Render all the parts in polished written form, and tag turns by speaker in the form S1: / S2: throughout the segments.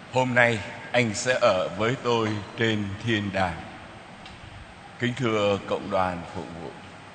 S1: Hôm nay anh sẽ ở với tôi trên thiên đàng. Kính thưa cộng đoàn phục vụ,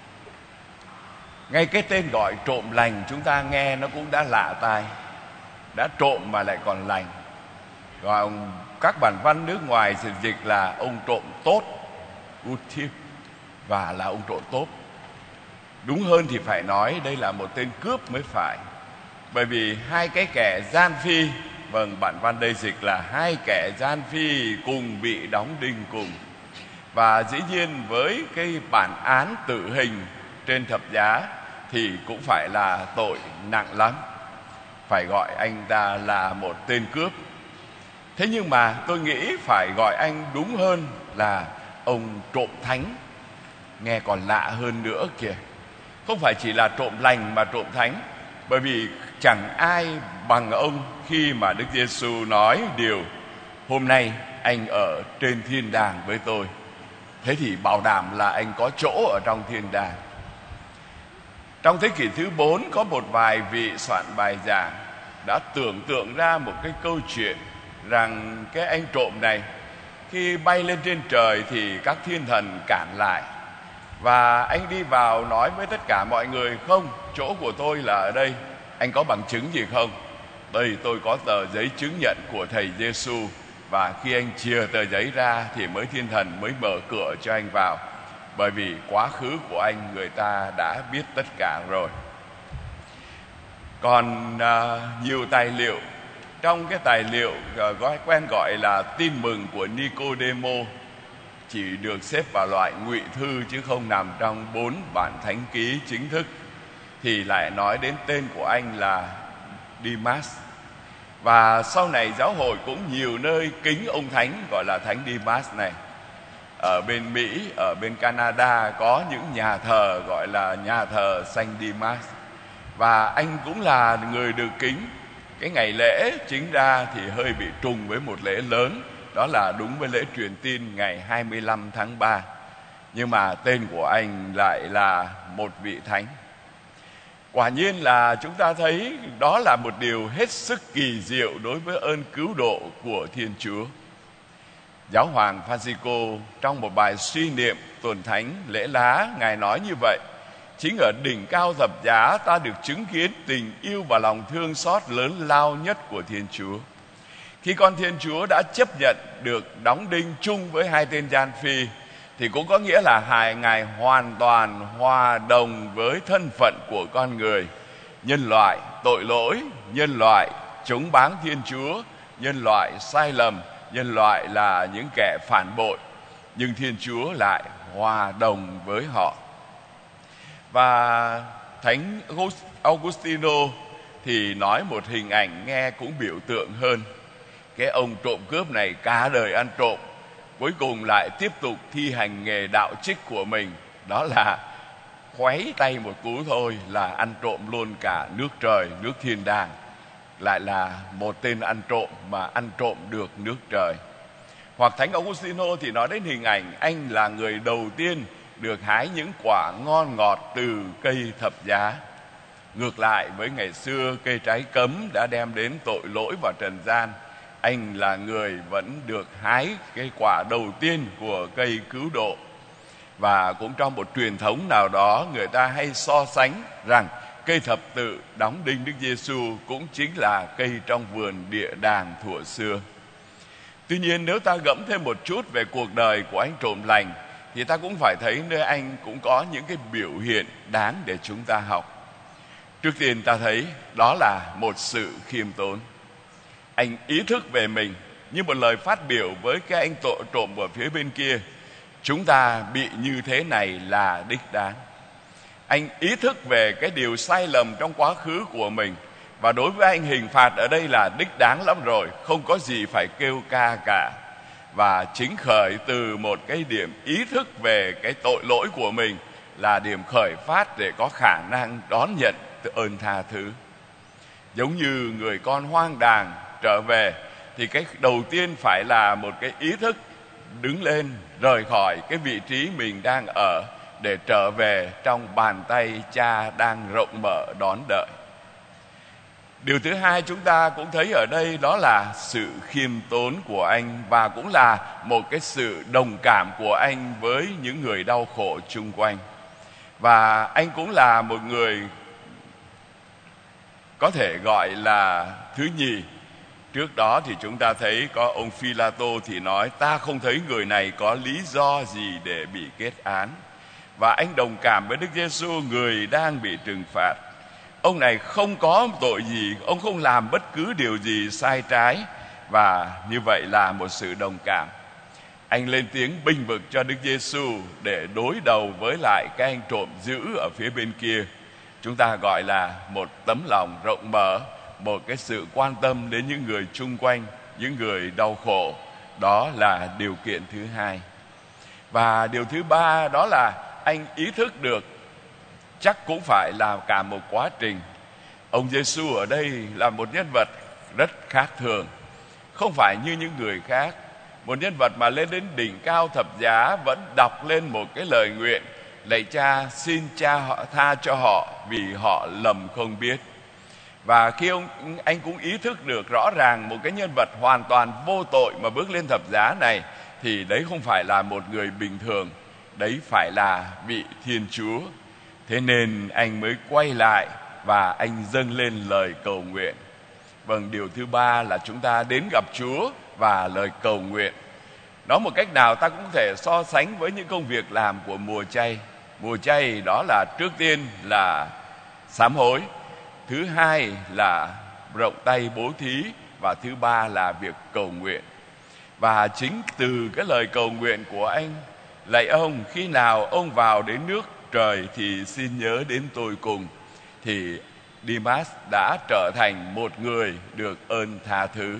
S1: ngay cái tên gọi trộm lành chúng ta nghe nó cũng đã lạ tai. Đã trộm mà lại còn lành. Còn các bản văn nước ngoài thì dịch là ông trộm tốt, good thief, và là ông trộm tốt. Đúng hơn thì phải nói đây là một tên cướp mới phải. Bởi vì hai cái kẻ gian phi, bản văn đây dịch là hai kẻ gian phi cùng bị đóng đinh cùng. Và dĩ nhiên với cái bản án tử hình trên thập giá thì cũng phải là tội nặng lắm, phải gọi anh ta là một tên cướp. Thế nhưng mà tôi nghĩ phải gọi anh đúng hơn là ông trộm thánh. Nghe còn lạ hơn nữa kìa. Không phải chỉ là trộm lành mà trộm thánh. Bởi vì chẳng ai bằng ông khi mà Đức Giêsu nói điều hôm nay anh ở trên thiên đàng với tôi. Thế thì bảo đảm là anh có chỗ ở trong thiên đàng. Trong thế kỷ thứ 4 có một vài vị soạn bài giảng đã tưởng tượng ra một cái câu chuyện rằng cái anh trộm này khi bay lên trên trời thì các thiên thần cản lại. Và anh đi vào nói với tất cả mọi người: không, chỗ của tôi là ở đây. Anh có bằng chứng gì không? Đây, tôi có tờ giấy chứng nhận của thầy Giêsu. Và khi anh chìa tờ giấy ra thì thiên thần mới mở cửa cho anh vào. Bởi vì quá khứ của anh người ta đã biết tất cả rồi. Còn nhiều tài liệu. Trong cái tài liệu quen gọi là tin mừng của Nicodemo chỉ được xếp vào loại ngụy thư chứ không nằm trong 4 bản thánh ký chính thức, thì lại nói đến tên của anh là Dimas. Và sau này giáo hội cũng nhiều nơi kính ông thánh gọi là thánh Dimas này. Ở bên Mỹ, ở bên Canada có những nhà thờ gọi là nhà thờ Saint Dimas. Và anh cũng là người được kính. Cái ngày lễ chính ra thì hơi bị trùng với một lễ lớn, đó là đúng với lễ truyền tin ngày 25 tháng 3. Nhưng mà tên của anh lại là một vị thánh. Quả nhiên là chúng ta thấy đó là một điều hết sức kỳ diệu đối với ơn cứu độ của Thiên Chúa. Giáo hoàng Francisco trong một bài suy niệm tuần thánh lễ lá, Ngài nói như vậy: chính ở đỉnh cao thập giá ta được chứng kiến tình yêu và lòng thương xót lớn lao nhất của Thiên Chúa. Khi con Thiên Chúa đã chấp nhận được đóng đinh chung với hai tên gian phi, thì cũng có nghĩa là Ngài hoàn toàn hòa đồng với thân phận của con người, nhân loại tội lỗi, nhân loại chống báng Thiên Chúa, nhân loại sai lầm, nhân loại là những kẻ phản bội, nhưng Thiên Chúa lại hòa đồng với họ. Và Thánh Augustino thì nói một hình ảnh nghe cũng biểu tượng hơn. Cái ông trộm cướp này cả đời ăn trộm, cuối cùng lại tiếp tục thi hành nghề đạo trích của mình, đó là khuấy tay một cú thôi là ăn trộm luôn cả nước trời, nước thiên đàng. Lại là một tên ăn trộm mà ăn trộm được nước trời. Hoặc Thánh Augustino thì nói đến hình ảnh anh là người đầu tiên được hái những quả ngon ngọt từ cây thập giá. Ngược lại với ngày xưa cây trái cấm đã đem đến tội lỗi và trần gian, anh là người vẫn được hái cái quả đầu tiên của cây cứu độ. Và cũng trong một truyền thống nào đó, người ta hay so sánh rằng cây thập tự đóng đinh Đức Giêsu cũng chính là cây trong vườn địa đàng thuở xưa. Tuy nhiên nếu ta gẫm thêm một chút về cuộc đời của anh trộm lành, thì ta cũng phải thấy nơi anh cũng có những cái biểu hiện đáng để chúng ta học. Trước tiên ta thấy đó là một sự khiêm tốn. Anh ý thức về mình, như một lời phát biểu với cái anh trộm ở phía bên kia: chúng ta bị như thế này là đích đáng. Anh ý thức về cái điều sai lầm trong quá khứ của mình, và đối với anh hình phạt ở đây là đích đáng lắm rồi, không có gì phải kêu ca cả. Và chính khởi từ một cái điểm ý thức về cái tội lỗi của mình là điểm khởi phát để có khả năng đón nhận ơn tha thứ. Giống như người con hoang đàng trở về, thì cái đầu tiên phải là một cái ý thức đứng lên, rời khỏi cái vị trí mình đang ở để trở về trong bàn tay Cha đang rộng mở đón đợi. Điều thứ hai chúng ta cũng thấy ở đây đó là sự khiêm tốn của anh, và cũng là một cái sự đồng cảm của anh với những người đau khổ chung quanh. Và anh cũng là một người có thể gọi là thứ nhì. Trước đó thì chúng ta thấy có ông Phi-la-tô thì nói: ta không thấy người này có lý do gì để bị kết án. Và anh đồng cảm với Đức Giêsu, người đang bị trừng phạt. Ông này không có tội gì, ông không làm bất cứ điều gì sai trái, và như vậy là một sự đồng cảm. Anh lên tiếng bênh vực cho Đức Giêsu để đối đầu với lại cái anh trộm dữ ở phía bên kia. Chúng ta gọi là một tấm lòng rộng mở, một cái sự quan tâm đến những người chung quanh, những người đau khổ. Đó là điều kiện thứ hai. Và điều thứ ba đó là anh ý thức được chắc cũng phải là cả một quá trình. Ông Giêsu ở đây là một nhân vật rất khác thường, không phải như những người khác. Một nhân vật mà lên đến đỉnh cao thập giá vẫn đọc lên một cái lời nguyện: lạy Cha, xin Cha họ tha cho họ vì họ lầm không biết. Và khi anh cũng ý thức được rõ ràng một cái nhân vật hoàn toàn vô tội mà bước lên thập giá này, thì đấy không phải là một người bình thường, đấy phải là vị Thiên Chúa. Thế nên anh mới quay lại và anh dâng lên lời cầu nguyện. Vâng, điều thứ ba là chúng ta đến gặp Chúa và lời cầu nguyện. Nói một cách nào ta cũng có thể so sánh với những công việc làm của mùa chay. Mùa chay đó là trước tiên là sám hối, thứ hai là rộng tay bố thí, và thứ ba là việc cầu nguyện. Và chính từ cái lời cầu nguyện của anh: lạy ông, khi nào ông vào đến nước trời thì xin nhớ đến tôi cùng, thì Demas đã trở thành một người được ơn tha thứ.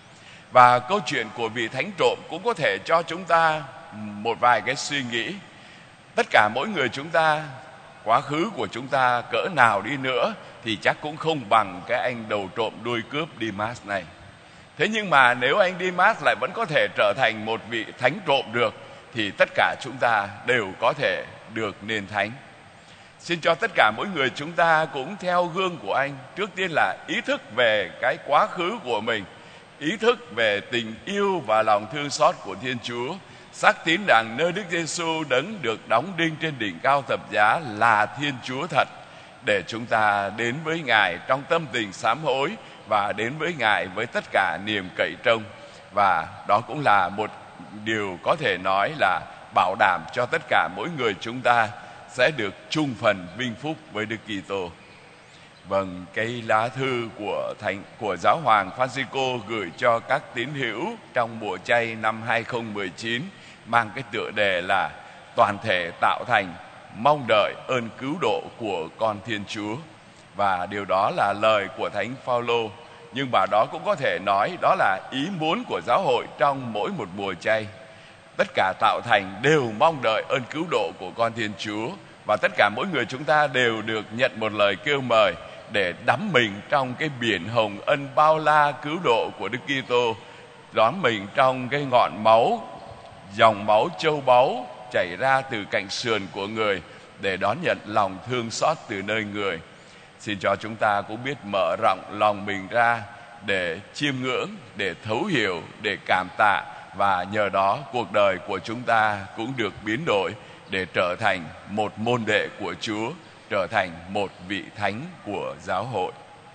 S1: Và câu chuyện của vị thánh trộm cũng có thể cho chúng ta một vài cái suy nghĩ. Tất cả mỗi người chúng ta, quá khứ của chúng ta cỡ nào đi nữa thì chắc cũng không bằng cái anh đầu trộm đuôi cướp Demas này. Thế nhưng mà nếu anh Demas lại vẫn có thể trở thành một vị thánh trộm được, thì tất cả chúng ta đều có thể được nên thánh. Xin cho tất cả mỗi người chúng ta cũng theo gương của anh. Trước tiên là ý thức về cái quá khứ của mình, ý thức về tình yêu và lòng thương xót của Thiên Chúa, xác tín rằng nơi Đức Giêsu đấng được đóng đinh trên đỉnh cao thập giá là Thiên Chúa thật, để chúng ta đến với Ngài trong tâm tình sám hối và đến với Ngài với tất cả niềm cậy trông. Và đó cũng là một điều có thể nói là bảo đảm cho tất cả mỗi người chúng ta sẽ được chung phần vinh phúc với Đức Kitô. Vâng, cái lá thư của Giáo hoàng Francisco gửi cho các tín hữu trong mùa chay năm 2019 mang cái tựa đề là toàn thể tạo thành, mong đợi ơn cứu độ của con Thiên Chúa. Và điều đó là lời của Thánh Phaolô, nhưng mà đó cũng có thể nói đó là ý muốn của giáo hội trong mỗi một mùa chay. Tất cả tạo thành đều mong đợi ơn cứu độ của con Thiên Chúa, và tất cả mỗi người chúng ta đều được nhận một lời kêu mời để đắm mình trong cái biển hồng ân bao la cứu độ của Đức Kitô, đắm mình trong cái ngọn máu, dòng máu châu báu chảy ra từ cạnh sườn của người, để đón nhận lòng thương xót từ nơi người. Xin cho chúng ta cũng biết mở rộng lòng mình ra để chiêm ngưỡng, để thấu hiểu, để cảm tạ, và nhờ đó cuộc đời của chúng ta cũng được biến đổi để trở thành một môn đệ của Chúa, trở thành một vị thánh của giáo hội.